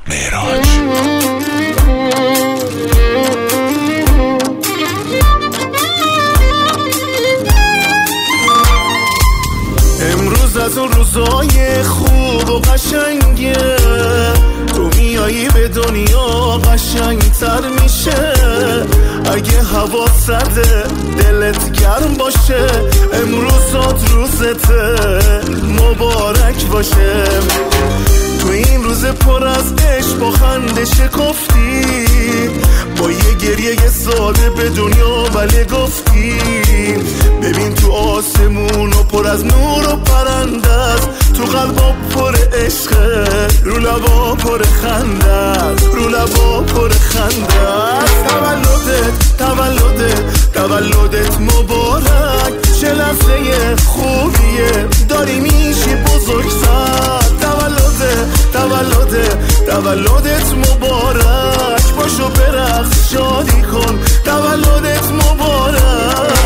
معراج. امروز از اون روزای خوب و قشنگه، تو میایی به دنیا قشنگتر میشه. اگه هوا سرده دلت گرم باشه، امروزات روزته مبارک باشه. تو این روز پر از عشق با خنده شکفتی، با یه گریه ساده به دنیا بله گفتی. ببین تو آسمون و پر از نور و پرنده است، تو قلبا پر عشقه، رو لبا پر خنده است، رو لبا پر خنده است. تولدت مبارک، چه لحظه خوبیه داری میشی بزرگتر. تولدت مبارک، باشو برقص شادی کن، تولدت مبارک.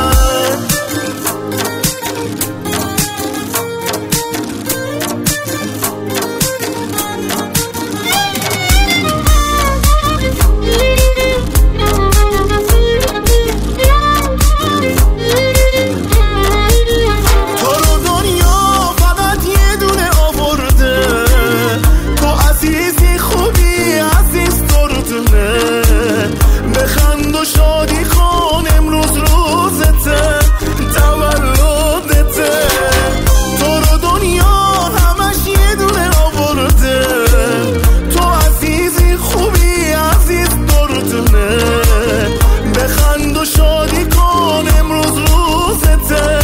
شادی کن امروز روزته، تولدته. تو رو دنیا همش یه دونه آورده، تو عزیزی خوبی عزیز دردونه. بخند و شادی کن امروز روزته،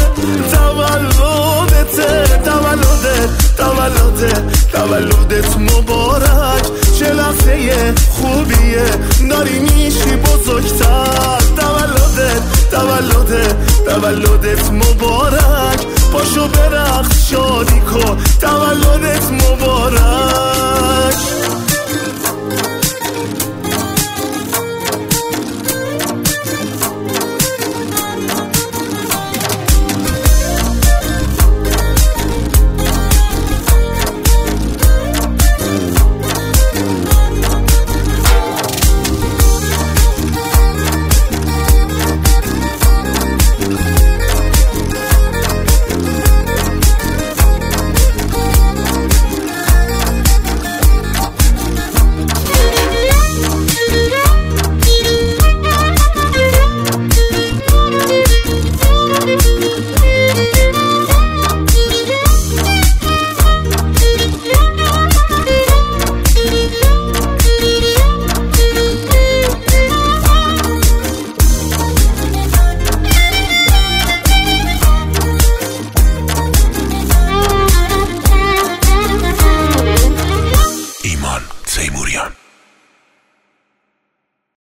تولدت مبارک، چه لحظه خوبیه داری میشی بزرگتر. تولدت مبارک، پاشو برقص شادی کن، تولدت مبارک.